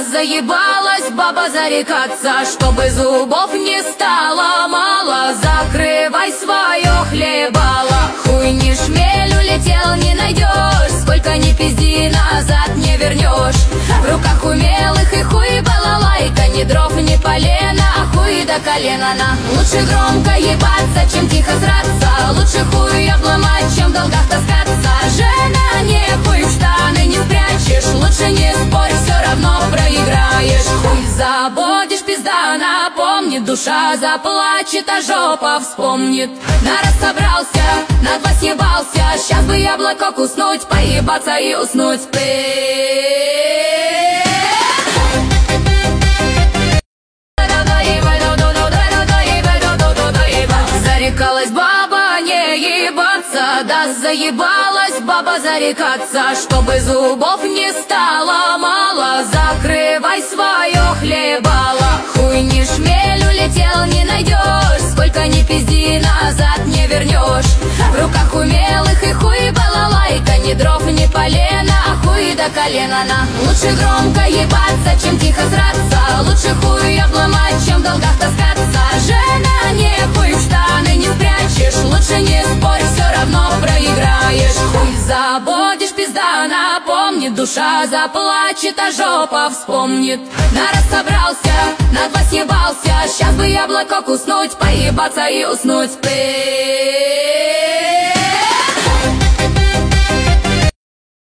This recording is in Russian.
заебалась баба зарекаться, чтобы зубов не стало мало. Закрывай свое хлебало, хуй не шмель улетел, не найдешь. Сколько ни пизди, назад не вернешь. В руках умелых и хуй балалайка, ни дров, ни полена, а хуй до колена. Лучше громко ебаться, чем тихо сраться. Лучше хуй обломать, чем в долгах таскаться. Жена, не хуй в штаны не спрячешь. Лучше не спорь, все равно проиграешь. Хуй забудешь, пизда напомнит. Душа заплачет, а жопа вспомнит. Народ собрался, на два съебался. Сейчас бы яблоко куснуть, поебаться и уснуть. Зарекалась баба не ебаться, да заебалась баба зарекаться, чтобы зубов не стало мало. Закрывай свое хлебало, хуй не шмель улетел, не найдешь. Сколько ни пизди, назад не вернешь. В руках умелых и хуй балалайка, ни дров, ни полена, а хуй до колена. Лучше громко ебаться, чем тихо сраться. Лучше хуй обломать, чем в долгах таскаться. Жена, не хуй в штаны не спрячешь. Лучше не спорь, все равно проиграешь. Хуй забудешь, пизда напомнит. Душа заплачет, а жопа вспомнит. Народ собрался, на два съебался. Сейчас бы яблоко куснуть, поебаться и уснуть.